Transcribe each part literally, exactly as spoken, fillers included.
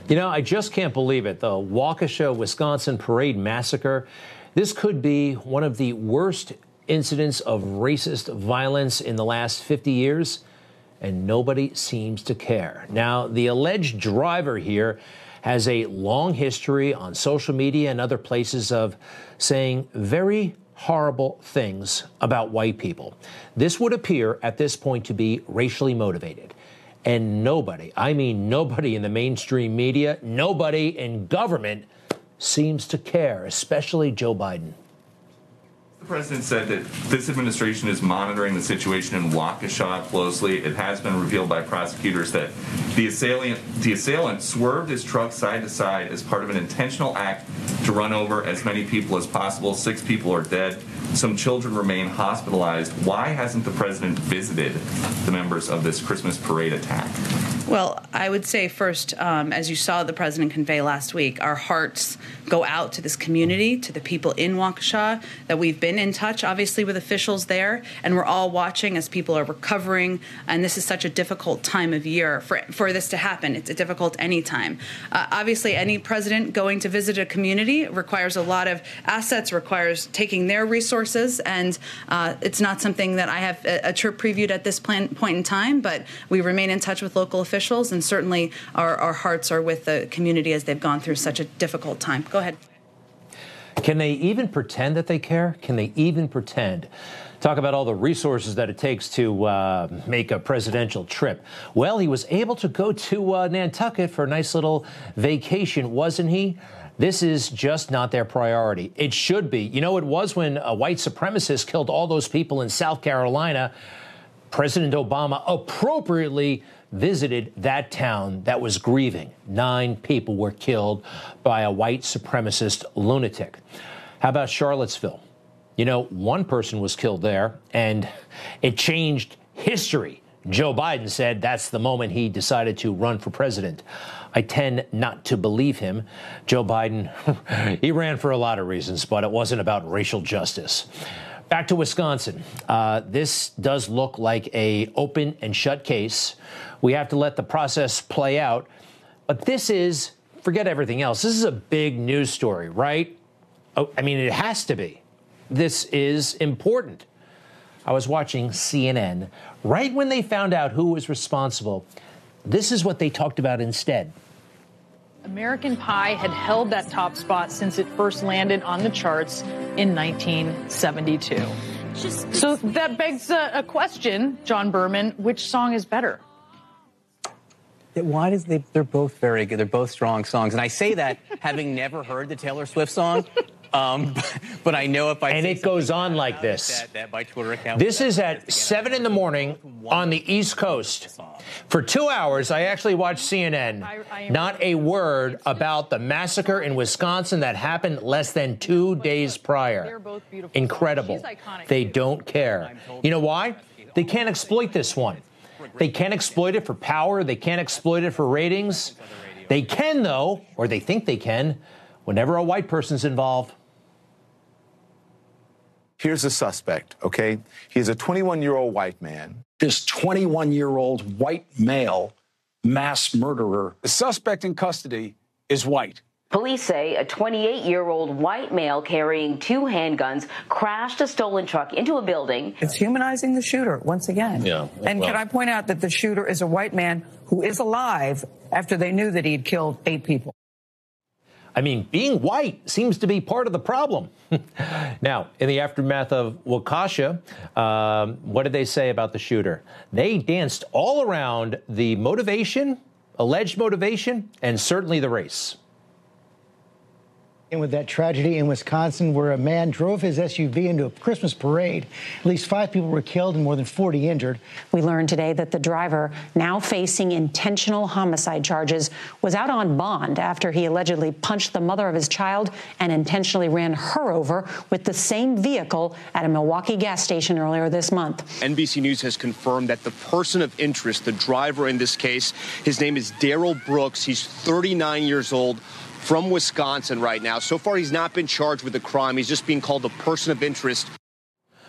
You know, I just can't believe it. The Waukesha, Wisconsin parade massacre. This could be one of the worst incidents of racist violence in the last fifty years, and nobody seems to care. Now, the alleged driver here has a long history on social media and other places of saying very horrible things about white people. This would appear at this point to be racially motivated. And nobody, I mean nobody in the mainstream media, nobody in government seems to care, especially Joe Biden. The president said that this administration is monitoring the situation in Waukesha closely. It has been revealed by prosecutors that the assailant, the assailant swerved his truck side to side as part of an intentional act to run over as many people as possible. Six people are dead. Some children remain hospitalized. Why hasn't the president visited the members of this Christmas parade attack? Well, I would say first, um, as you saw the president convey last week, our hearts go out to this community, to the people in Waukesha, that we've been in touch, obviously, with officials there, and we're all watching as people are recovering, and this is such a difficult time of year for, for this to happen. It's difficult any time. Uh, obviously, any president going to visit a community requires a lot of assets, requires taking their resources, and uh, it's not something that I have a, a trip previewed at this plan, point in time, but we remain in touch with local officials. And certainly our, our hearts are with the community as they've gone through such a difficult time. Go ahead. Can they even pretend that they care? Can they even pretend? Talk about all the resources that it takes to uh, make a presidential trip. Well, he was able to go to uh, Nantucket for a nice little vacation, wasn't he? This is just not their priority. It should be. You know, it was when a white supremacist killed all those people in South Carolina. President Obama appropriately visited that town that was grieving. Nine people were killed by a white supremacist lunatic. How about Charlottesville? You know, one person was killed there, and it changed history. Joe Biden said that's the moment he decided to run for president. I tend not to believe him. Joe Biden, he ran for a lot of reasons, but it wasn't about racial justice. Back to Wisconsin. Uh, this does look like a open and shut case. We have to let the process play out. But this is, forget everything else, this is a big news story, right? Oh, I mean, it has to be. This is important. I was watching C N N. Right when they found out who was responsible, this is what they talked about instead. American Pie had held that top spot since it first landed on the charts in nineteen seventy-two. So that begs a, a question, John Berman, which song is better? Why does they, they're both very good. They're both strong songs. And I say that having never heard the Taylor Swift song. Um, but, but I know if I and it goes on like this. That, that my Twitter account this is at seven in the morning on the East Coast. For two hours, I actually watched C N N. Not a word about the massacre in Wisconsin that happened less than two days prior. Incredible. They don't care. You know why? They can't exploit this one. They can't exploit it for power. They can't exploit it for ratings. They can, though, or they think they can, whenever a white person's involved. Here's the suspect, okay? He's a twenty-one-year-old white man. This twenty-one-year-old white male mass murderer. The suspect in custody is white. Police say a twenty-eight-year-old white male carrying two handguns crashed a stolen truck into a building. It's humanizing the shooter once again. Yeah, and well. Can I point out that the shooter is a white man who is alive after they knew that he'd killed eight people. I mean, being white seems to be part of the problem. Now, in the aftermath of Waukesha, um, what did they say about the shooter? They danced all around the motivation, alleged motivation, and certainly the race. And with that tragedy in Wisconsin where a man drove his S U V into a Christmas parade, at least five people were killed and more than forty injured. We learned today that the driver, now facing intentional homicide charges, was out on bond after he allegedly punched the mother of his child and intentionally ran her over with the same vehicle at a Milwaukee gas station earlier this month. N B C News has confirmed that the person of interest, the driver in this case, his name is Daryl Brooks. He's thirty-nine years old. From Wisconsin right now. So far, he's not been charged with a crime. He's just being called a person of interest.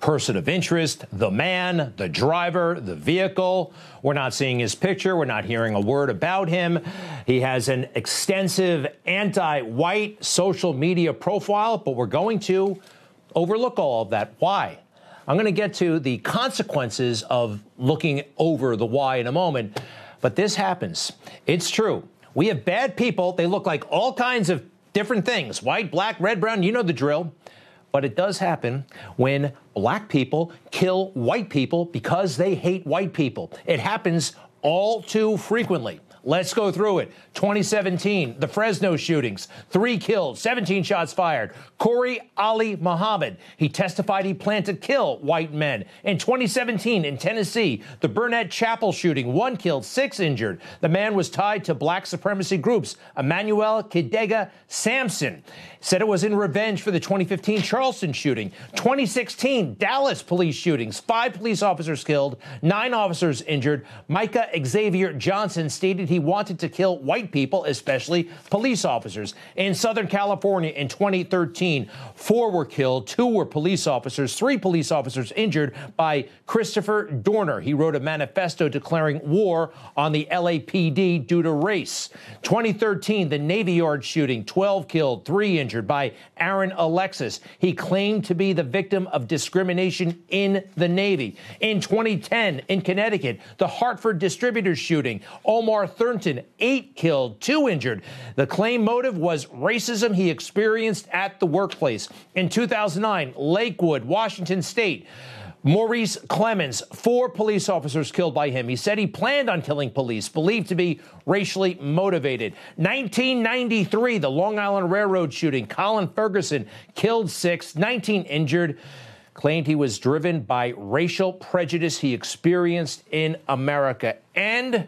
person of interest, the man, the driver, the vehicle. We're not seeing his picture. We're not hearing a word about him. He has an extensive anti-white social media profile, but we're going to overlook all of that. Why? I'm going to get to the consequences of looking over the why in a moment, but this happens. It's true. We have bad people. They look like all kinds of different things. White, black, red, brown, you know the drill. But it does happen when black people kill white people because they hate white people. It happens all too frequently. Let's go through it. twenty seventeen, the Fresno shootings, three killed, seventeen shots fired. Corey Ali Muhammad, he testified he planned to kill white men. In twenty seventeen, in Tennessee, the Burnett Chapel shooting, one killed, six injured. The man was tied to black supremacy groups. Emmanuel Kidega Sampson said it was in revenge for the twenty fifteen Charleston shooting. twenty sixteen, Dallas police shootings, five police officers killed, nine officers injured. Micah Xavier Johnson stated he wanted to kill white people, especially police officers. In Southern California in twenty thirteen, four were killed, two were police officers, three police officers injured by Christopher Dorner. He wrote a manifesto declaring war on the L A P D due to race. twenty thirteen, the Navy Yard shooting, twelve killed, three injured by Aaron Alexis. He claimed to be the victim of discrimination in the Navy. In twenty ten, in Connecticut, the Hartford Distributors shooting, Omar Thornton, eight killed, two injured. The claim motive was racism he experienced at the workplace. In two thousand nine, Lakewood, Washington State, Maurice Clemens, four police officers killed by him. He said he planned on killing police, believed to be racially motivated. nineteen ninety-three, the Long Island Railroad shooting, Colin Ferguson killed six, nineteen injured. Claimed he was driven by racial prejudice he experienced in America. And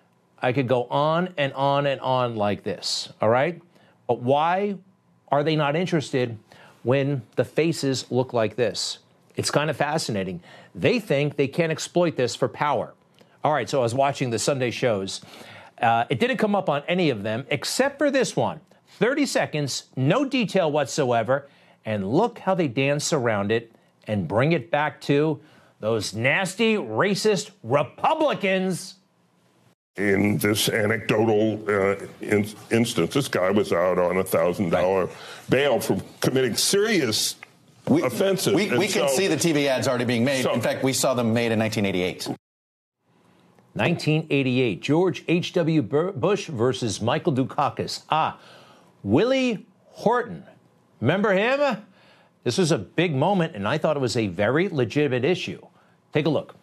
I could go on and on and on like this, all right? But why are they not interested when the faces look like this? It's kind of fascinating. They think they can exploit this for power. All right, so I was watching the Sunday shows. Uh, it didn't come up on any of them except for this one. thirty seconds, no detail whatsoever, and look how they dance around it and bring it back to those nasty, racist Republicans. In this anecdotal uh, in- instance, this guy was out on a one thousand dollars bail for committing serious we, offenses. We, we can so, see the T V ads already being made. So, in fact, we saw them made in nineteen eighty-eight. nineteen eighty-eight, George H W. Bush versus Michael Dukakis. Ah, Willie Horton. Remember him? This was a big moment, and I thought it was a very legitimate issue. Take a look.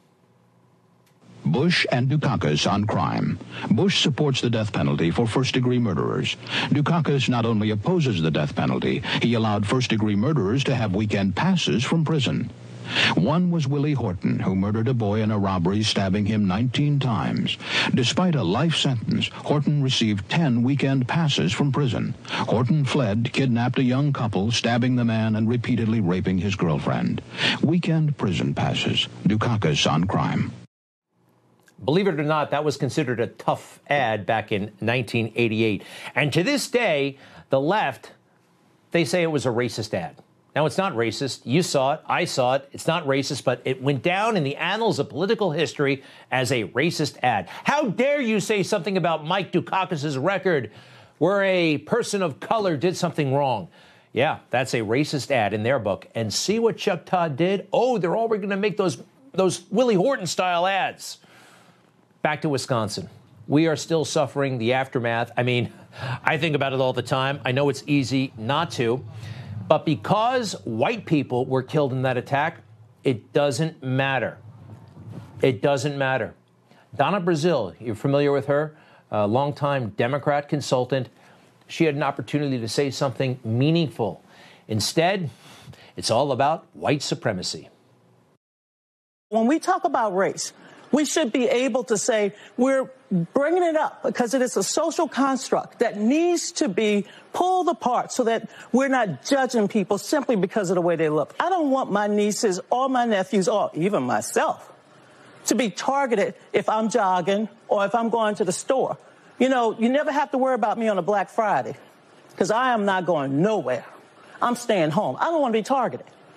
Bush and Dukakis on crime. Bush supports the death penalty for first-degree murderers. Dukakis not only opposes the death penalty, he allowed first-degree murderers to have weekend passes from prison. One was Willie Horton, who murdered a boy in a robbery, stabbing him nineteen times. Despite a life sentence, Horton received ten weekend passes from prison. Horton fled, kidnapped a young couple, stabbing the man and repeatedly raping his girlfriend. Weekend prison passes. Dukakis on crime. Believe it or not, that was considered a tough ad back in nineteen eighty-eight. And to this day, the left, they say it was a racist ad. Now, it's not racist. You saw it. I saw it. It's not racist, but it went down in the annals of political history as a racist ad. How dare you say something about Mike Dukakis' record where a person of color did something wrong? Yeah, that's a racist ad in their book. And see what Chuck Todd did? Oh, they're all going to make those, those Willie Horton-style ads. Back to Wisconsin. We are still suffering the aftermath. I mean, I think about it all the time. I know it's easy not to. But because white people were killed in that attack, it doesn't matter. It doesn't matter. Donna Brazile, you're familiar with her, a longtime Democrat consultant. She had an opportunity to say something meaningful. Instead, it's all about white supremacy. When we talk about race, we should be able to say we're bringing it up because it is a social construct that needs to be pulled apart so that we're not judging people simply because of the way they look. I don't want my nieces or my nephews or even myself to be targeted if I'm jogging or if I'm going to the store. You know, you never have to worry about me on a Black Friday because I am not going nowhere. I'm staying home. I don't want to be targeted.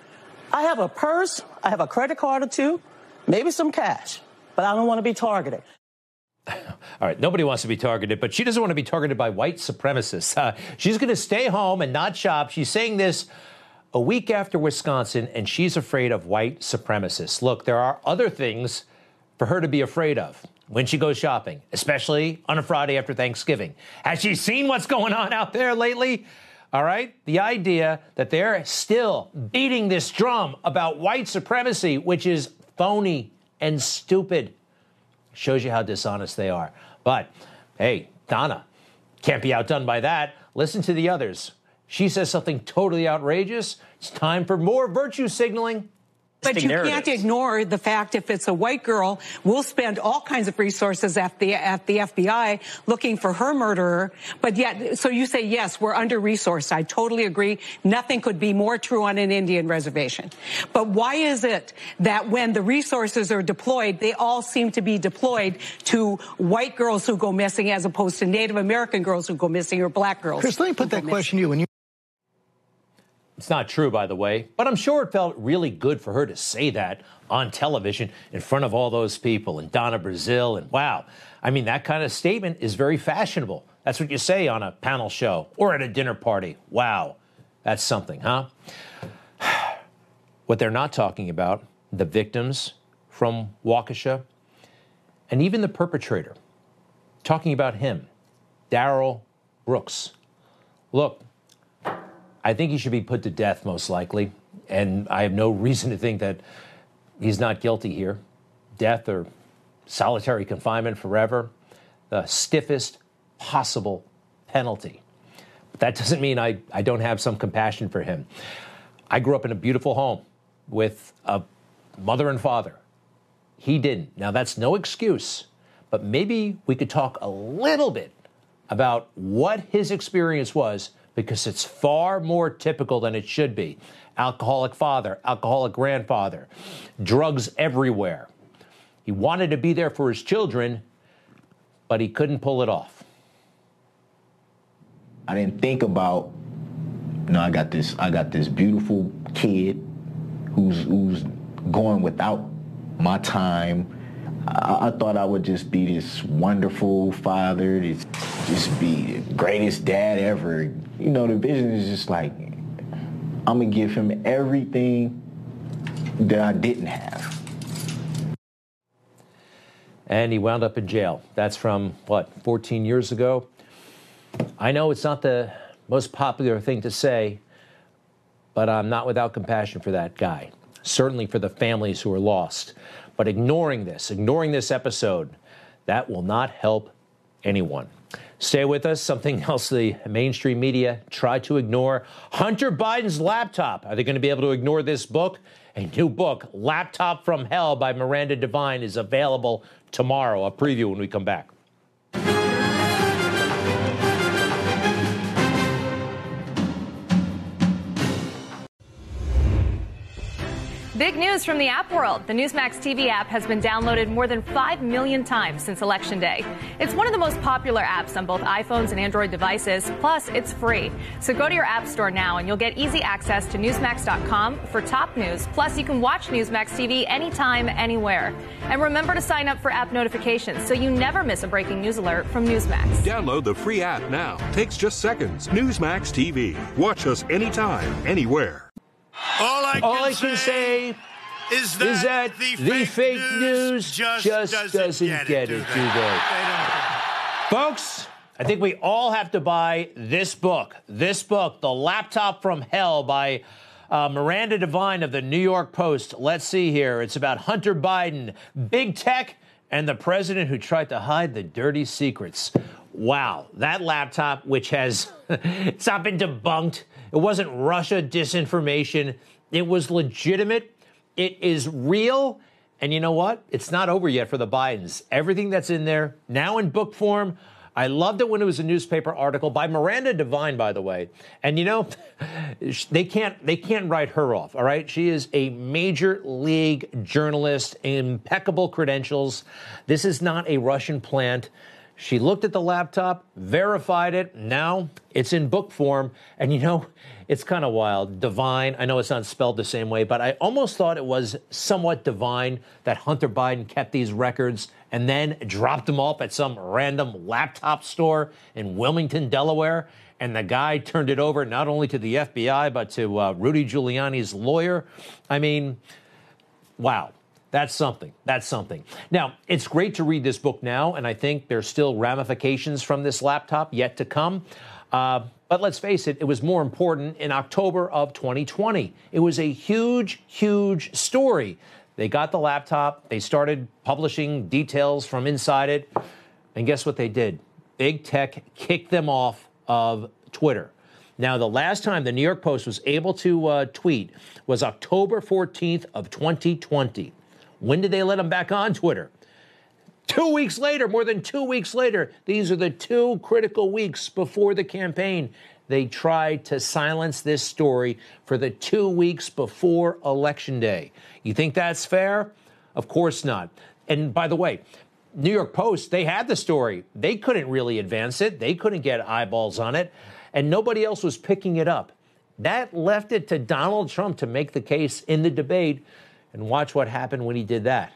I have a purse, I have a credit card or two, maybe some cash, but I don't want to be targeted. All right, nobody wants to be targeted, but she doesn't want to be targeted by white supremacists. Uh, she's going to stay home and not shop. She's saying this a week after Wisconsin, and she's afraid of white supremacists. Look, there are other things for her to be afraid of when she goes shopping, especially on a Friday after Thanksgiving. Has she seen what's going on out there lately? All right, the idea that they're still beating this drum about white supremacy, which is phony and stupid, shows you how dishonest they are. But, hey, Donna can't be outdone by that. Listen to the others. She says something totally outrageous. It's time for more virtue signaling. But you can't ignore the fact if it's a white girl, we'll spend all kinds of resources at the at the F B I looking for her murderer. But yet, so you say, yes, we're under-resourced. I totally agree. Nothing could be more true on an Indian reservation. But why is it that when the resources are deployed, they all seem to be deployed to white girls who go missing as opposed to Native American girls who go missing or black girls? Chris, let me put that question to you. When you It's not true, by the way, but I'm sure it felt really good for her to say that on television in front of all those people and Donna Brazile. And wow, I mean, that kind of statement is very fashionable. That's what you say on a panel show or at a dinner party. Wow, that's something, huh? What they're not talking about, the victims from Waukesha and even the perpetrator, talking about him, Darrell Brooks. Look, I think he should be put to death, most likely, and I have no reason to think that he's not guilty here. Death or solitary confinement forever, the stiffest possible penalty. But that doesn't mean I, I don't have some compassion for him. I grew up in a beautiful home with a mother and father. He didn't. Now, that's no excuse, but maybe we could talk a little bit about what his experience was, because it's far more typical than it should be. Alcoholic father, alcoholic grandfather, drugs everywhere. He wanted to be there for his children, but he couldn't pull it off. I didn't think about, you know, I got this, I got this beautiful kid who's who's going without my time. I, I thought I would just be this wonderful father, this, just be the greatest dad ever. You know, the vision is just like, I'm going to give him everything that I didn't have. And he wound up in jail. That's from, what, fourteen years ago? I know it's not the most popular thing to say, but I'm not without compassion for that guy. Certainly for the families who are lost. But ignoring this, ignoring this episode, that will not help anyone. Stay with us. Something else the mainstream media tried to ignore. Hunter Biden's laptop. Are they going to be able to ignore this book? A new book, Laptop from Hell by Miranda Devine, is available tomorrow. A preview when we come back. Big news from the app world. The Newsmax T V app has been downloaded more than five million times since Election Day. It's one of the most popular apps on both iPhones and Android devices. Plus, it's free. So go to your app store now and you'll get easy access to Newsmax dot com for top news. Plus, you can watch Newsmax T V anytime, anywhere. And remember to sign up for app notifications so you never miss a breaking news alert from Newsmax. Download the free app now. Takes just seconds. Newsmax T V. Watch us anytime, anywhere. All I can, All I can say, say is that, is that the, the fake, fake news, news just, just doesn't, doesn't get, get it, it, do do they? they? Folks, I think we all have to buy this book. This book, The Laptop from Hell by uh, Miranda Devine of the New York Post. Let's see here. It's about Hunter Biden, big tech, and the president who tried to hide the dirty secrets. Wow, that laptop, which has, it's not been debunked. It wasn't Russia disinformation. It was legitimate. It is real. And you know what? It's not over yet for the Bidens. Everything that's in there, now in book form. I loved it when it was a newspaper article by Miranda Devine, by the way. And you know, they can't they can't write her off, all right? She is a major league journalist, impeccable credentials. This is not a Russian plant. She looked at the laptop, verified it. Now it's in book form. And, you know, It's kind of wild. Divine, I know it's not spelled the same way, but I almost thought it was somewhat divine that Hunter Biden kept these records and then dropped them off at some random laptop store in Wilmington, Delaware. And the guy turned it over not only to the F B I, but to uh, Rudy Giuliani's lawyer. I mean, wow. That's something. That's something. Now, it's great to read this book now, and I think there's still ramifications from this laptop yet to come. Uh, but let's face it, it was more important in October of twenty twenty. It was a huge, huge story. They got the laptop. They started publishing details from inside it. And guess what they did? Big tech kicked them off of Twitter. Now, the last time the New York Post was able to uh, tweet was October fourteenth of twenty twenty. When did they let them back on Twitter? Two weeks later, more than two weeks later. These are the two critical weeks before the campaign. They tried to silence this story for the two weeks before Election Day. You think that's fair? Of course not. And by the way, New York Post, they had the story. They couldn't really advance it. They couldn't get eyeballs on it. And nobody else was picking it up. That left it to Donald Trump to make the case in the debate. And watch what happened when he did that.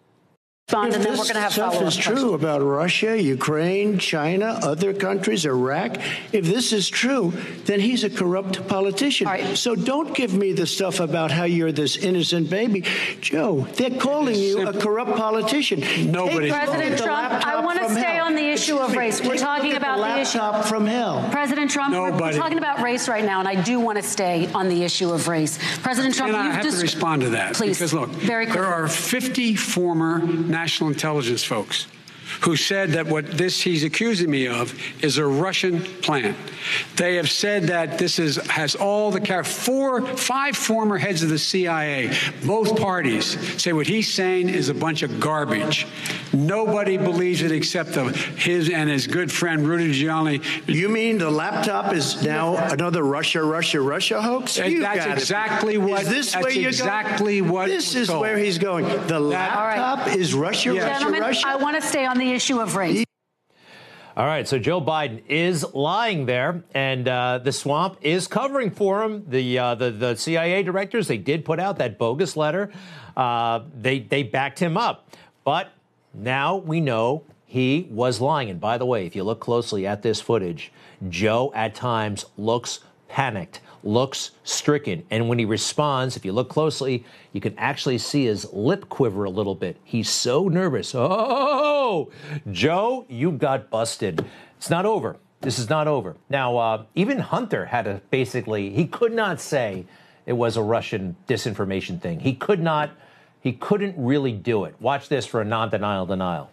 If and then we're going to have stuff is true about Russia, Ukraine, China, other countries, Iraq. If this is true, then he's a corrupt politician. Right. So don't give me the stuff about how you're this innocent baby. Joe, they're calling you a corrupt politician. Nobody. President Trump, I want to stay hell. on the issue of race. We're talking about the, the issue from hell. President Trump, we're, we're talking about race right now, and I do want to stay on the issue of race. President Trump, and you've I have just, to respond to that. Please, because look, very there are fifty former national intelligence folks who said that what this he's accusing me of is a Russian plan. They have said that this is has all the four, five former heads of the C I A, both parties say what he's saying is a bunch of garbage. Nobody believes it except the, his and his good friend Rudy Giuliani. You mean the laptop is now another Russia, Russia, Russia hoax? And that's exactly what. Is this that's where you're exactly going? what. This is told. where he's going. The laptop right. is Russia, yeah. Russia, Gentlemen, Russia. I want to stay on the issue of race. All right, so Joe Biden is lying there, and uh, the swamp is covering for him. The, uh, the the C I A directors, they did put out that bogus letter. Uh, they they backed him up, but now we know he was lying. And by the way, if you look closely at this footage, Joe at times looks panicked, looks stricken. And when he responds, if you look closely, you can actually see his lip quiver a little bit. He's so nervous. Oh, Joe, you got busted. It's not over. This is not over. Now, uh, even Hunter had to basically, he could not say it was a Russian disinformation thing. He could not, he couldn't really do it. Watch this for a non-denial denial.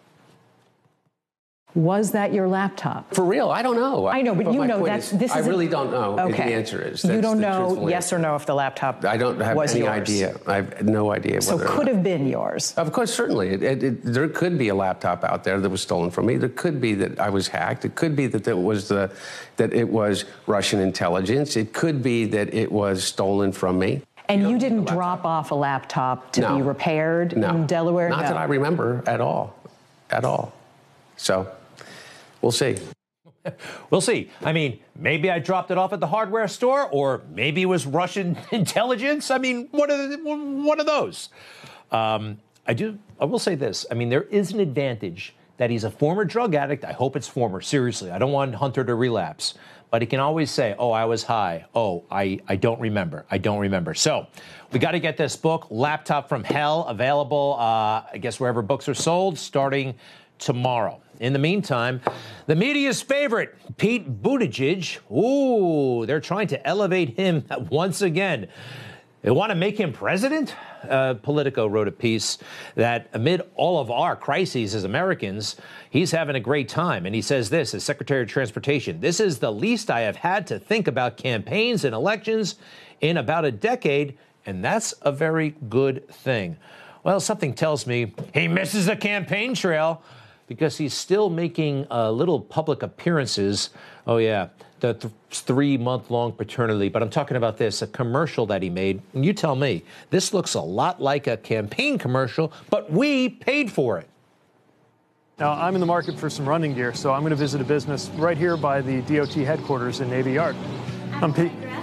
Was that your laptop? For real, I don't know. I know, but, but you know that this I is really a, don't know. Okay. The answer is you don't know answer. yes or no if the laptop I don't have was any yours. idea. I have no idea. So whether could have been yours. Of course, certainly. It, it, it, there could be a laptop out there that was stolen from me. There could be that I was hacked. It could be that it was the that it was Russian intelligence. It could be that it was stolen from me. And you, you didn't drop off a laptop to no. be repaired no. in Delaware? Not no. that I remember at all. At all. So. We'll see. We'll see. I mean, maybe I dropped it off at the hardware store, or maybe it was Russian intelligence. I mean, what are the, one of those? Um, I do. I will say this. I mean, there is an advantage that he's a former drug addict. I hope it's former. Seriously, I don't want Hunter to relapse. But he can always say, oh, I was high. Oh, I, I don't remember. I don't remember. So we got to get this book, Laptop from Hell, available, uh, I guess, wherever books are sold, starting tomorrow. In the meantime, the media's favorite, Pete Buttigieg, ooh, they're trying to elevate him once again. They want to make him president? Uh, Politico wrote a piece that amid all of our crises as Americans, he's having a great time. And he says this, as Secretary of Transportation, this is the least I have had to think about campaigns and elections in about a decade, and that's a very good thing. Well, something tells me he misses the campaign trail, because he's still making uh, little public appearances. Oh, yeah, the th- three-month-long paternity. But I'm talking about this, a commercial that he made. And you tell me, this looks a lot like a campaign commercial, but we paid for it. Now, I'm in the market for some running gear, so I'm going to visit a business right here by the D O T headquarters in Navy Yard. I'm Pete.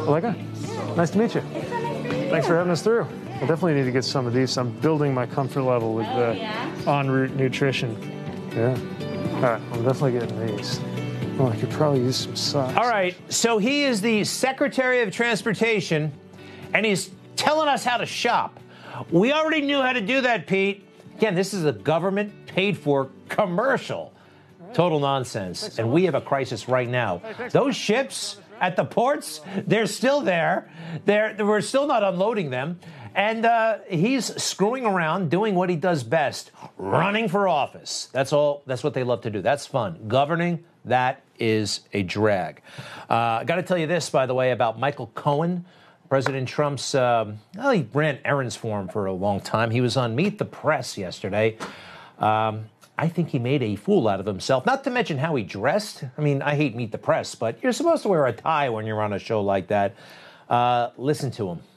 Allegra, nice to meet you. Thanks for having us through. I definitely need to get some of these. I'm building my comfort level with the en route nutrition. Yeah. All right, I'm definitely getting these. Oh, I could probably use some socks. All right, so he is the Secretary of Transportation, and he's telling us how to shop. We already knew how to do that, Pete. Again, this is a government-paid-for commercial. Total nonsense. And we have a crisis right now. Those ships at the ports, they're still there. They're, we're still not unloading them. And uh, he's screwing around, doing what he does best, running for office. That's all. That's what they love to do. That's fun. Governing, that is a drag. Uh, I got to tell you this, by the way, about Michael Cohen, President Trump's, um, well, he ran errands for him for a long time. He was on Meet the Press yesterday. Um, I think he made a fool out of himself, not to mention how he dressed. I mean, I hate Meet the Press, but you're supposed to wear a tie when you're on a show like that. Uh, listen to him.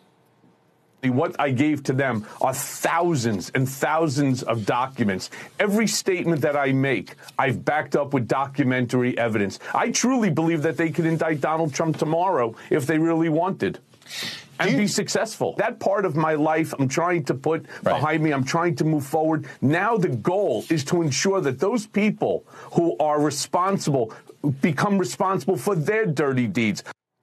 What I gave to them are thousands and thousands of documents. Every statement that I make, I've backed up with documentary evidence. I truly believe that they could indict Donald Trump tomorrow if they really wanted. And be successful. That part of my life I'm trying to put right behind me. I'm trying to move forward. Now the goal is to ensure that those people who are responsible become responsible for their dirty deeds.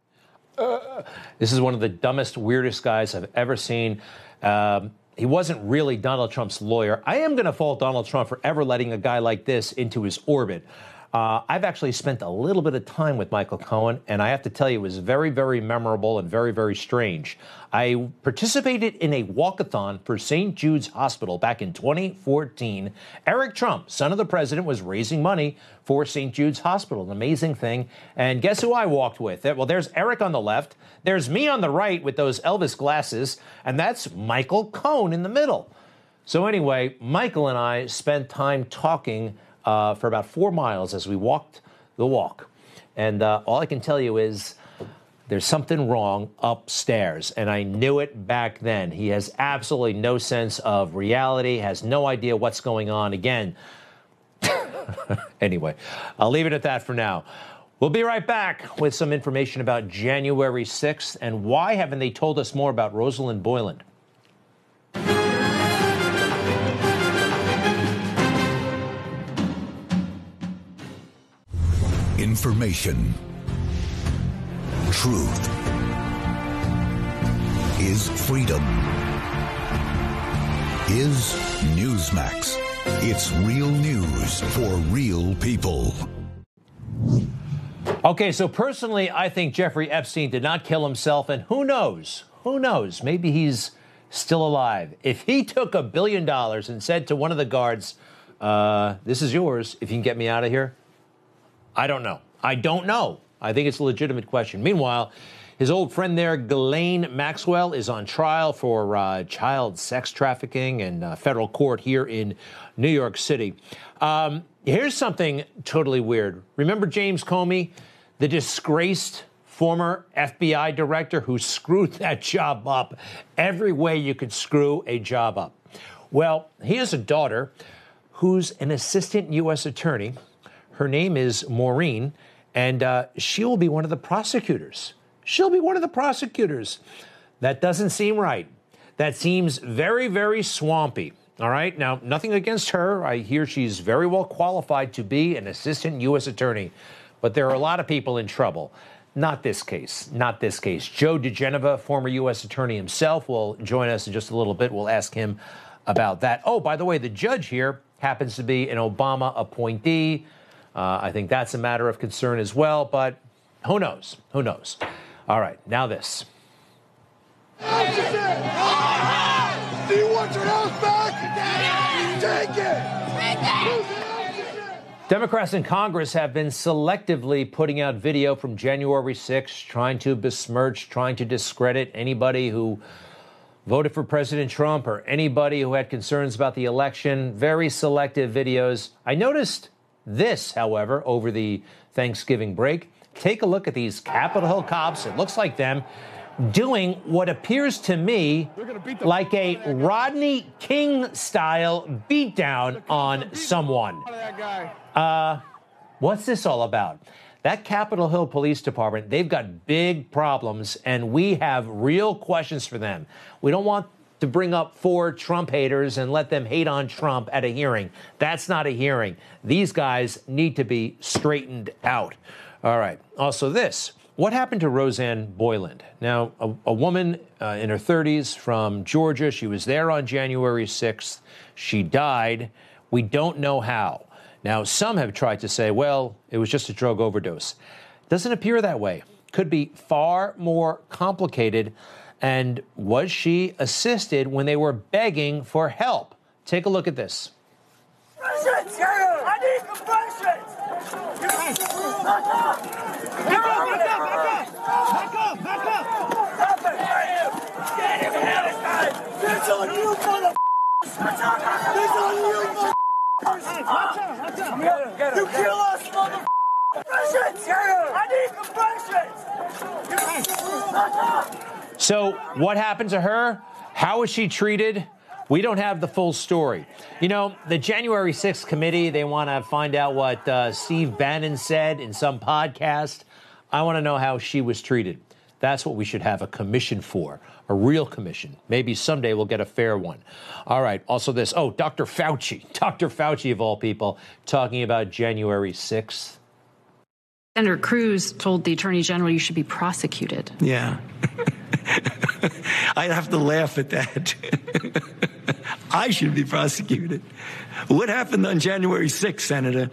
Uh, this is one of the dumbest, weirdest guys I've ever seen. Um, he wasn't really Donald Trump's lawyer. I am going to fault Donald Trump for ever letting a guy like this into his orbit. Uh, I've actually spent a little bit of time with Michael Cohen, and I have to tell you, it was very, very memorable and very, very strange. I participated in a walkathon for Saint Jude's Hospital back in twenty fourteen. Eric Trump, son of the president, was raising money for Saint Jude's Hospital. An amazing thing. And guess who I walked with? Well, there's Eric on the left. There's me on the right with those Elvis glasses, and that's Michael Cohen in the middle. So anyway, Michael and I spent time talking Uh, for about four miles as we walked the walk. And uh, all I can tell you is there's something wrong upstairs. And I knew it back then. He has absolutely no sense of reality, has no idea what's going on. Again, anyway, I'll leave it at that for now. We'll be right back with some information about January sixth and why haven't they told us more about Rosalind Boyland. Information. Truth is freedom. Is Newsmax. It's real news for real people. Okay, so personally, I think Jeffrey Epstein did not kill himself, and who knows? Who knows? Maybe he's still alive. If he took a billion dollars and said to one of the guards, uh, this is yours if you can get me out of here, I don't know. I don't know. I think it's a legitimate question. Meanwhile, his old friend there, Ghislaine Maxwell, is on trial for uh, child sex trafficking in uh, federal court here in New York City. Um, here's something totally weird. Remember James Comey, the disgraced former F B I director who screwed that job up every way you could screw a job up? Well, he has a daughter who's an assistant U S attorney. Her name is Maureen, and uh, she will be one of the prosecutors. She'll be one of the prosecutors. That doesn't seem right. That seems very, very swampy. All right? Now, nothing against her. I hear she's very well qualified to be an assistant U S attorney. But there are a lot of people in trouble. Not this case. Not this case. Joe diGenova, former U S attorney himself, will join us in just a little bit. We'll ask him about that. Oh, by the way, the judge here happens to be an Obama appointee. Uh, I think that's a matter of concern as well, but who knows? Who knows? All right, now this. Do you want your house back? Take it! Democrats in Congress have been selectively putting out video from January sixth, trying to besmirch, trying to discredit anybody who voted for President Trump or anybody who had concerns about the election. Very selective videos. I noticed this, however, over the Thanksgiving break. Take a look at these Capitol Hill cops. It looks like them doing what appears to me like a Rodney King-style beatdown on someone. Uh, what's this all about? That Capitol Hill Police Department, they've got big problems, and we have real questions for them. We don't want to bring up four Trump haters and let them hate on Trump at a hearing. That's not a hearing. These guys need to be straightened out. All right. Also this. What happened to Rosanne Boyland? Now, a, a woman uh, in her thirties from Georgia. She was there on January sixth. She died. We don't know how. Now, some have tried to say, well, it was just a drug overdose. Doesn't appear that way. Could be far more complicated. And was she assisted when they were begging for help? Take a look at this. Questions! I need some questions! Back up! Back up! Back up! Back up! Stop it! Where are you? Get him out of time! It's on you, motherfuckers! It's on you, motherfuckers! You kill us, motherfuckers! Questions! I need some questions! Back up! So what happened to her? How was she treated? We don't have the full story. You know, the January sixth committee, they want to find out what uh, Steve Bannon said in some podcast. I want to know how she was treated. That's what we should have a commission for, a real commission. Maybe someday we'll get a fair one. All right. Also this. Oh, Doctor Fauci, Doctor Fauci of all people, talking about January sixth. Senator Cruz told the Attorney General you should be prosecuted. Yeah. I'd have to laugh at that. I should be prosecuted. What happened on January sixth, Senator?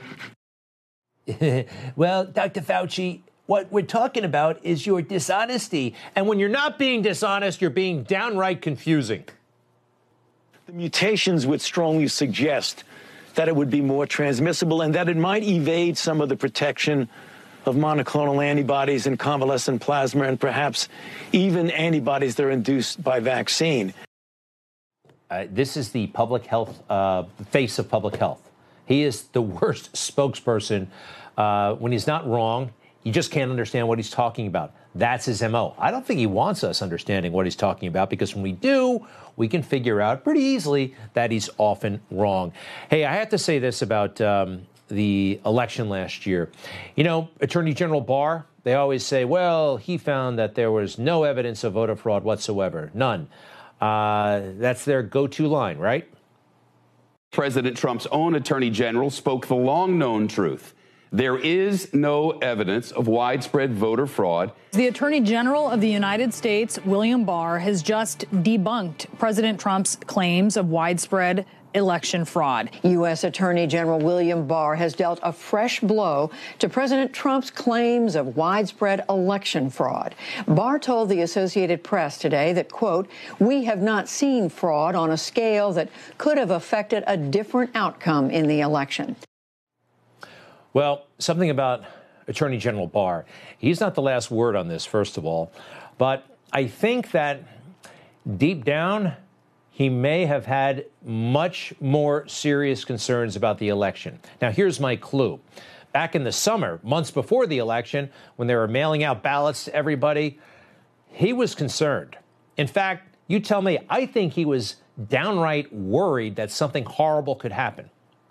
Well, Doctor Fauci, what we're talking about is your dishonesty. And when you're not being dishonest, you're being downright confusing. The mutations would strongly suggest that it would be more transmissible and that it might evade some of the protection of monoclonal antibodies and convalescent plasma and perhaps even antibodies that are induced by vaccine. Uh, this is the public health, uh, face of public health. He is the worst spokesperson. Uh, when he's not wrong, you just can't understand what he's talking about. That's his M O. I don't think he wants us understanding what he's talking about, because when we do, we can figure out pretty easily that he's often wrong. Hey, I have to say this about um, the election last year. You know, Attorney General Barr, they always say, well, he found that there was no evidence of voter fraud whatsoever. None. Uh, that's their go-to line, right? President Trump's own attorney general spoke the long-known truth. There is no evidence of widespread voter fraud. The Attorney General of the United States, William Barr, has just debunked President Trump's claims of widespread election fraud. U S. Attorney General William Barr has dealt a fresh blow to President Trump's claims of widespread election fraud. Barr told the Associated Press today that, quote, we have not seen fraud on a scale that could have affected a different outcome in the election. Well, something about Attorney General Barr. He's not the last word on this, first of all. But I think that deep down, he may have had much more serious concerns about the election. Now, here's my clue. Back in the summer, months before the election, when they were mailing out ballots to everybody, he was concerned. In fact, you tell me, I think he was downright worried that something horrible could happen.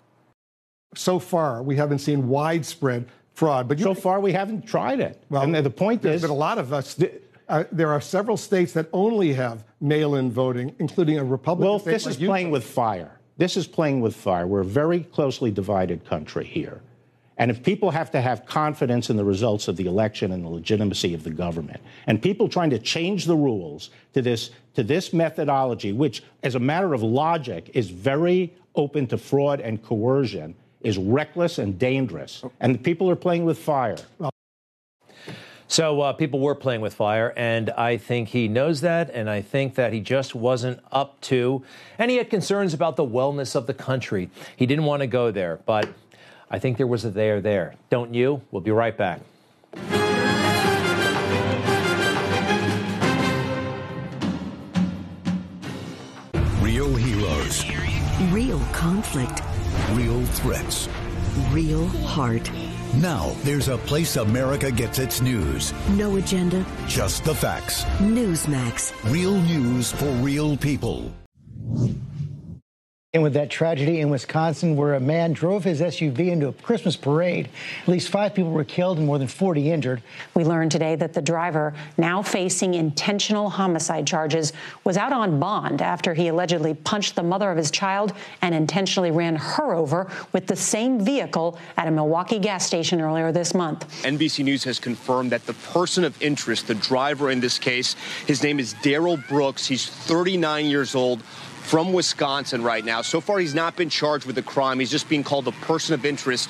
So far, we haven't seen widespread fraud. But you, so far, we haven't tried it. Well, and the point there's is, been a lot of us. Uh, there are several states that only have mail-in voting, including a Republican well, state this like is Utah. playing with fire. This is playing with fire. We're a very closely divided country here. And if people have to have confidence in the results of the election and the legitimacy of the government, and people trying to change the rules to this, to this methodology, which, as a matter of logic, is very open to fraud and coercion, is reckless and dangerous. And the people are playing with fire. So uh, people were playing with fire, and I think he knows that, and I think that he just wasn't up to, and he had concerns about the wellness of the country. He didn't want to go there, but I think there was a there there. Don't you? We'll be right back. Real heroes. Real conflict. Real threats. Real heart. Now there's a place America gets its news. No agenda. Just the facts. Newsmax. Real news for real people. And with that tragedy in Wisconsin where a man drove his S U V into a Christmas parade, at least five people were killed and more than forty injured. We learned today that the driver, now facing intentional homicide charges, was out on bond after he allegedly punched the mother of his child and intentionally ran her over with the same vehicle at a Milwaukee gas station earlier this month. N B C News has confirmed that the person of interest, the driver in this case, his name is Daryl Brooks. He's thirty-nine years old. From Wisconsin right now. So far, he's not been charged with a crime. He's just being called a person of interest.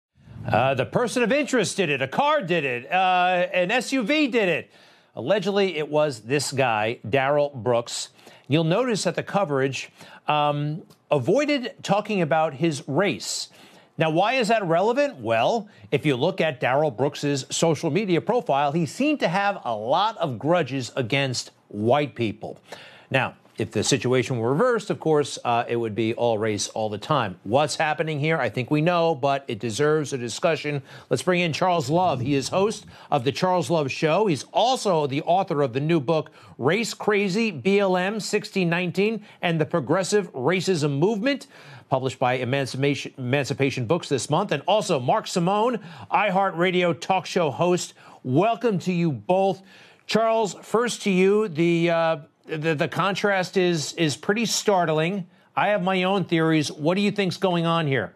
Uh, the person of interest did it. A car did it. Uh, an S U V did it. Allegedly, it was this guy, Daryl Brooks. You'll notice that the coverage um, avoided talking about his race. Now, why is that relevant? Well, if you look at Daryl Brooks's social media profile, he seemed to have a lot of grudges against white people. Now, if the situation were reversed, of course, uh, it would be all race all the time. What's happening here? I think we know, but it deserves a discussion. Let's bring in Charles Love. He is host of The Charles Love Show. He's also the author of the new book, Race Crazy, B L M sixteen nineteen and the Progressive Racism Movement, published by Emancipation, Emancipation Books this month. And also Mark Simone, iHeartRadio talk show host. Welcome to you both. Charles, first to you, the... Uh, The, the contrast is is pretty startling. I have my own theories. What do you think's going on here?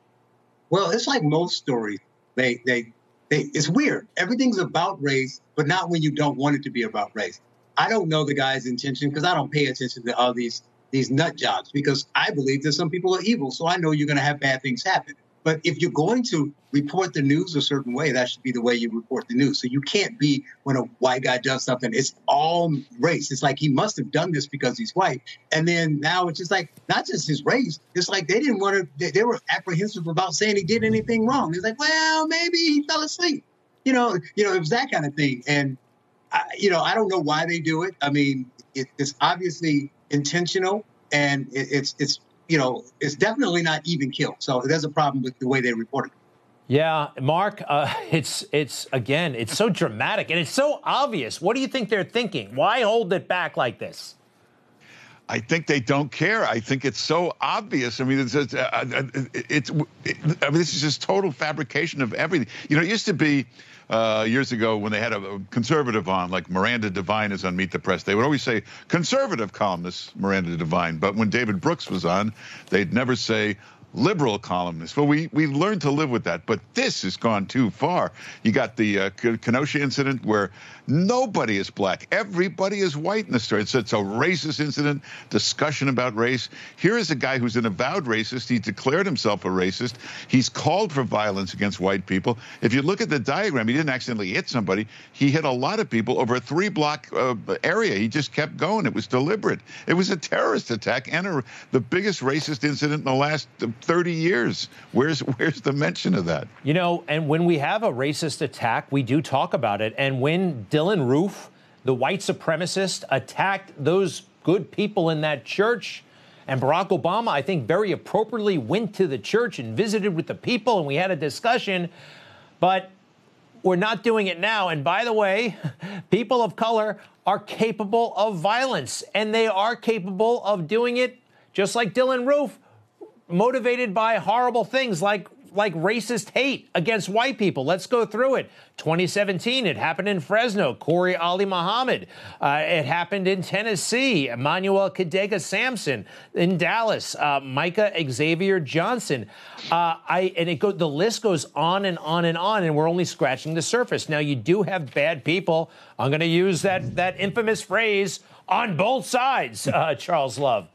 Well, it's like most stories. They, they, they, it's weird. Everything's about race, but not when you don't want it to be about race. I don't know the guy's intention because I don't pay attention to all these these nut jobs because I believe that some people are evil. So I know you're going to have bad things happen. But if you're going to report the news a certain way, that should be the way you report the news. So you can't be when a white guy does something, it's all race. It's like he must have done this because he's white. And then now it's just like, not just his race. It's like they didn't want to, they, they were apprehensive about saying he did anything wrong. It's like, well, maybe he fell asleep. You know, you know, it was that kind of thing. And, I, you know, I don't know why they do it. I mean, it, it's obviously intentional and it, it's, it's, you know, it's definitely not even killed. So there's a problem with the way they report it. Yeah, Mark, uh, it's, it's again, it's so dramatic and it's so obvious. What do you think they're thinking? Why hold it back like this? I think they don't care. I think it's so obvious. I mean, it's, it's, uh, it's it, I mean, this is just total fabrication of everything. You know, it used to be uh, years ago when they had a, a conservative on, like Miranda Devine is on Meet the Press. They would always say conservative columnist Miranda Devine. But when David Brooks was on, they'd never say liberal columnist. Well, we, we learned to live with that, but this has gone too far. You got the uh, Kenosha incident where nobody is black. Everybody is white in the story. It's, it's a racist incident, discussion about race. Here is a guy who's an avowed racist. He declared himself a racist. He's called for violence against white people. If you look at the diagram, he didn't accidentally hit somebody. He hit a lot of people over a three-block uh, area. He just kept going. It was deliberate. It was a terrorist attack and a, the biggest racist incident in the last thirty years. Where's where's the mention of that? You know, and when we have a racist attack, we do talk about it. And when Dylan Roof, the white supremacist, attacked those good people in that church, and Barack Obama, I think, very appropriately went to the church and visited with the people, and we had a discussion. But we're not doing it now. And by the way, people of color are capable of violence, and they are capable of doing it just like Dylan Roof, motivated by horrible things like like racist hate against white people. Let's go through it. twenty seventeen, it happened in Fresno. Corey Ali Muhammad. Uh, it happened in Tennessee. Emmanuel Kadega Sampson in Dallas. Uh, Micah Xavier Johnson. Uh, I and it go, the list goes on and on and on, and we're only scratching the surface. Now, you do have bad people. I'm going to use that that infamous phrase, on both sides, uh, Charles Love.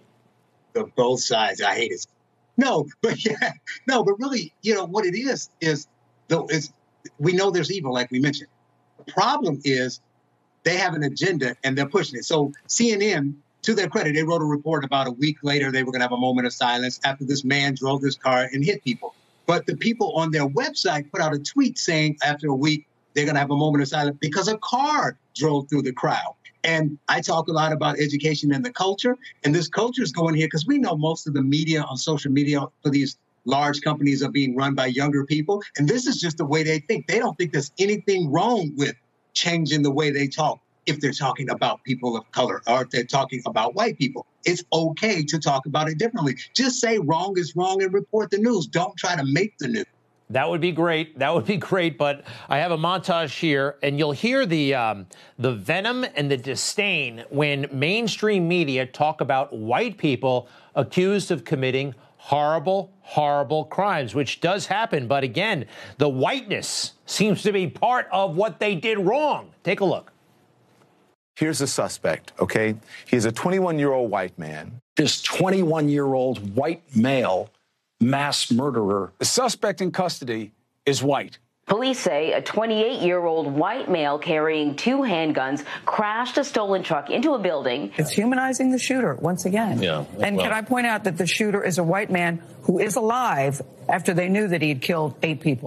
Both sides. I hate it. No, but yeah, no, but really, you know, what it is, is though is we know there's evil, like we mentioned. The problem is they have an agenda and they're pushing it. So C N N, to their credit, they wrote a report about a week later. They were going to have a moment of silence after this man drove this car and hit people. But the people on their website put out a tweet saying after a week, they're going to have a moment of silence because a car drove through the crowd. And I talk a lot about education and the culture, and this culture is going here because we know most of the media on social media for these large companies are being run by younger people. And this is just the way they think. They don't think there's anything wrong with changing the way they talk. if they're talking about people of color or if they're talking about white people. It's okay to talk about it differently. Just say wrong is wrong and report the news. Don't try to make the news. That would be great. That would be great. But I have a montage here, and you'll hear the um, the venom and the disdain when mainstream media talk about white people accused of committing horrible, horrible crimes, which does happen. But again, the whiteness seems to be part of what they did wrong. Take a look. Here's the suspect, okay? He's a twenty-one-year-old white man. This twenty-one-year-old white male mass murderer. The suspect in custody is white. Police say a twenty-eight-year-old white male carrying two handguns crashed a stolen truck into a building. It's humanizing the shooter once again. Yeah. And well, can I point out that the shooter is a white man who is alive after they knew that he had killed eight people.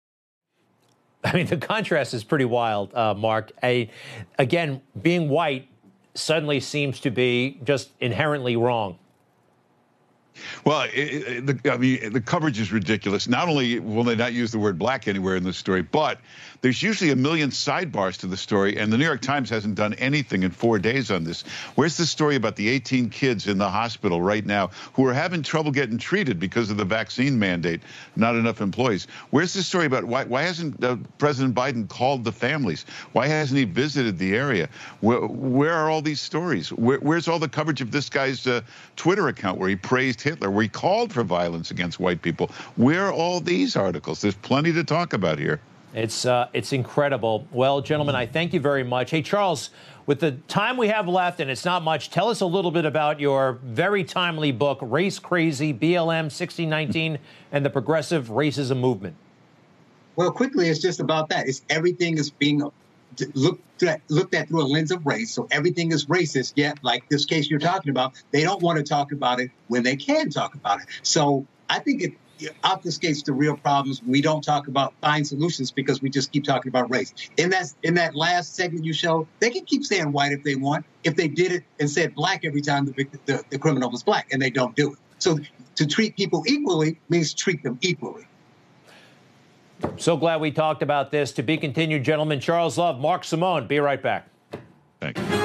I mean, the contrast is pretty wild, uh, Mark. I, again, being white suddenly seems to be just inherently wrong. Well, it, it, the, I mean, the coverage is ridiculous. Not only will they not use the word black anywhere in the story, but there's usually a million sidebars to the story, and the New York Times hasn't done anything in four days on this. Where's the story about the eighteen kids in the hospital right now who are having trouble getting treated because of the vaccine mandate, not enough employees? Where's the story about why, why hasn't uh, President Biden called the families? Why hasn't he visited the area? Where, where are all these stories? Where, where's all the coverage of this guy's uh, Twitter account where he praised Hitler, where he called for violence against white people? Where are all these articles? There's plenty to talk about here. It's uh, it's incredible. Well, gentlemen, I thank you very much. Hey, Charles, with the time we have left, and it's not much, tell us a little bit about your very timely book, Race Crazy, B L M sixteen nineteen, and the Progressive Racism Movement. Well, quickly, it's just about that. It's everything is being looked at, looked at through a lens of race. So everything is racist. Yet, like this case you're talking about, they don't want to talk about it when they can talk about it. So I think it obfuscates the real problems. We don't talk about find solutions because we just keep talking about race. In that in that last segment you showed, they can keep saying white if they want. If they did it and said black every time the, the, the criminal was black, and they don't do it. So to treat people equally means treat them equally. So glad we talked about this. To be continued, gentlemen. Charles Love, Mark Simone. Be right back. Thank you.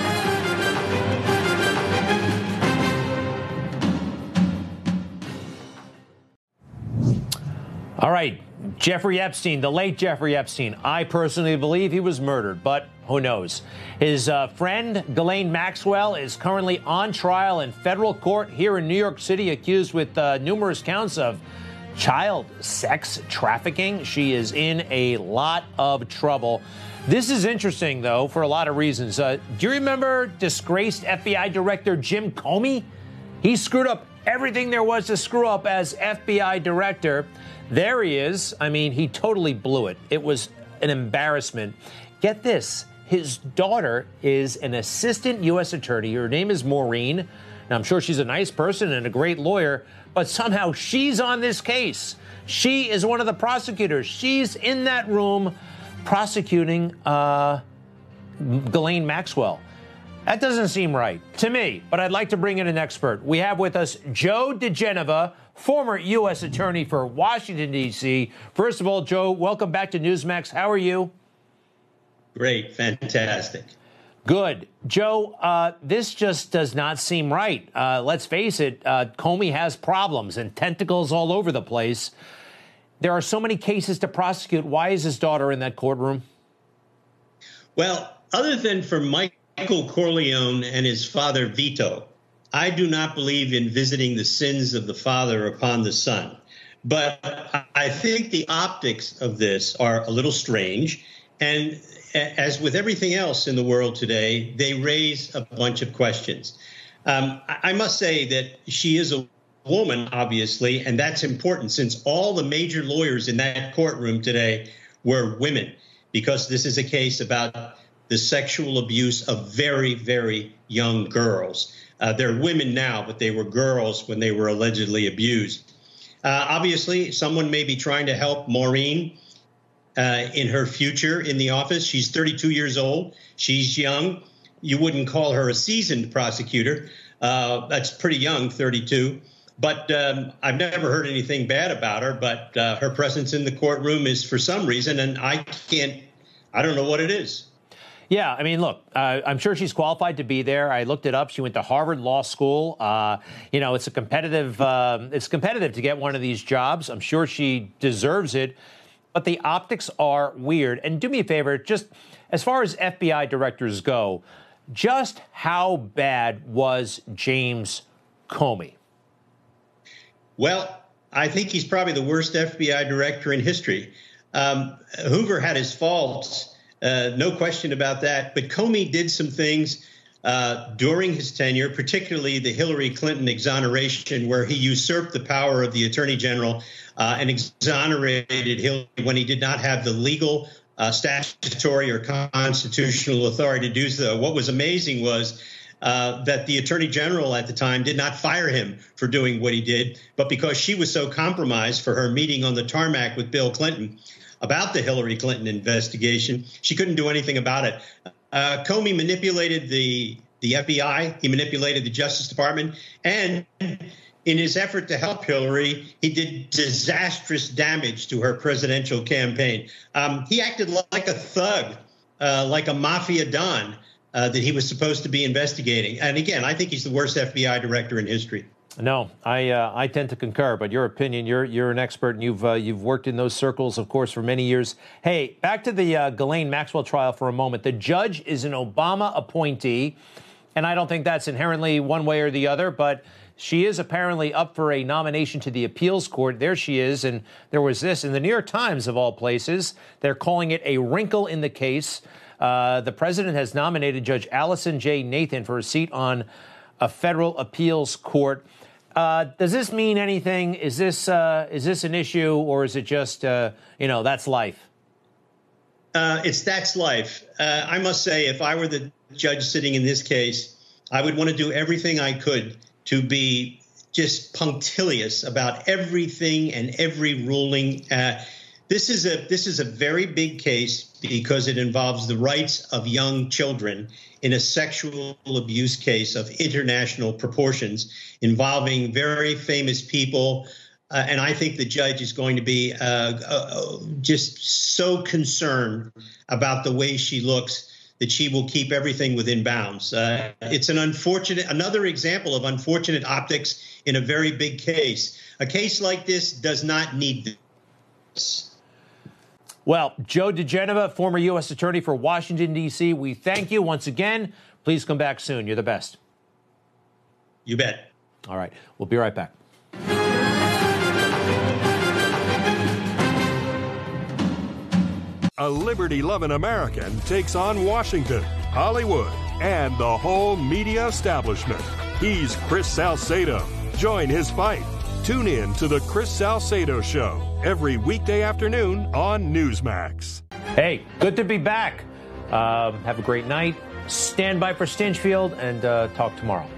All right, Jeffrey Epstein, the late Jeffrey Epstein. I personally believe he was murdered, but who knows? His uh, friend, Ghislaine Maxwell, is currently on trial in federal court here in New York City, accused with uh, numerous counts of child sex trafficking. She is in a lot of trouble. This is interesting, though, for a lot of reasons. Uh, do you remember disgraced F B I Director Jim Comey? He screwed up everything there was to screw up as F B I director. There he is. I mean, he totally blew it. It was an embarrassment. Get this. His daughter is an assistant U S attorney. Her name is Maureen. Now, I'm sure she's a nice person and a great lawyer, but somehow she's on this case. She is one of the prosecutors. She's in that room prosecuting uh, Ghislaine Maxwell. That doesn't seem right to me, but I'd like to bring in an expert. We have with us Joe diGenova, former U S attorney for Washington, D C First of all, Joe, welcome back to Newsmax. How are you? Great. Fantastic. Good. Joe, uh, this just does not seem right. Uh, let's face it, uh, Comey has problems and tentacles all over the place. There are so many cases to prosecute. Why is his daughter in that courtroom? Well, other than for Michael Corleone and his father, Vito, I do not believe in visiting the sins of the father upon the son. But I think the optics of this are a little strange. And as with everything else in the world today, they raise a bunch of questions. Um, I must say that she is a woman, obviously, and that's important since all the major lawyers in that courtroom today were women, because this is a case about the sexual abuse of very, very young girls. Uh, they're women now, but they were girls when they were allegedly abused. Uh, obviously, someone may be trying to help Maureen uh, in her future in the office. She's thirty-two years old. She's young. You wouldn't call her a seasoned prosecutor. Uh, that's pretty young, thirty-two. But um, I've never heard anything bad about her. But uh, her presence in the courtroom is for some reason, and I can't, I don't know what it is. Yeah, I mean, look, uh, I'm sure she's qualified to be there. I looked it up. She went to Harvard Law School. Uh, you know, it's a competitive, uh, it's competitive to get one of these jobs. I'm sure she deserves it. But the optics are weird. And do me a favor, just as far as F B I directors go, just how bad was James Comey? Well, I think he's probably the worst F B I director in history. Um, Hoover had his faults. Uh, no question about that. But Comey did some things uh, during his tenure, particularly the Hillary Clinton exoneration, where he usurped the power of the attorney general uh, and exonerated Hillary when he did not have the legal, uh, statutory or constitutional authority to do so. What was amazing was uh, that the attorney general at the time did not fire him for doing what he did, but because she was so compromised for her meeting on the tarmac with Bill Clinton about the Hillary Clinton investigation, she couldn't do anything about it. Uh, Comey manipulated the the F B I. He manipulated the Justice Department. And in his effort to help Hillary, he did disastrous damage to her presidential campaign. Um, he acted like a thug, uh, like a mafia don uh, that he was supposed to be investigating. And again, I think he's the worst F B I director in history. No, I uh, I tend to concur. But your opinion, you're you're an expert, and you've uh, you've worked in those circles, of course, for many years. Hey, back to the uh, Ghislaine Maxwell trial for a moment. The judge is an Obama appointee, and I don't think that's inherently one way or the other. But she is apparently up for a nomination to the appeals court. There she is, and there was this in the New York Times of all places. They're calling it a wrinkle in the case. Uh, the president has nominated Judge Allison J. Nathan for a seat on a federal appeals court. Uh, does this mean anything? Is this uh, is this an issue, or is it just, uh, you know, that's life? Uh, it's that's life. Uh, I must say, if I were the judge sitting in this case, I would want to do everything I could to be just punctilious about everything and every ruling. Uh, this is a this is a very big case because it involves the rights of young children in a sexual abuse case of international proportions involving very famous people. Uh, and I think the judge is going to be uh, uh, just so concerned about the way she looks that she will keep everything within bounds. Uh, it's an unfortunate, another example of unfortunate optics in a very big case. A case like this does not need this. Well, Joe diGenova, former U S attorney for Washington, D C, we thank you once again. Please come back soon. You're the best. You bet. All right. We'll be right back. A liberty-loving American takes on Washington, Hollywood, and the whole media establishment. He's Chris Salcedo. Join his fight. Tune in to the Chris Salcedo Show every weekday afternoon on Newsmax. Hey, good to be back. Um, have a great night. Stand by for Stinchfield, and uh, talk tomorrow.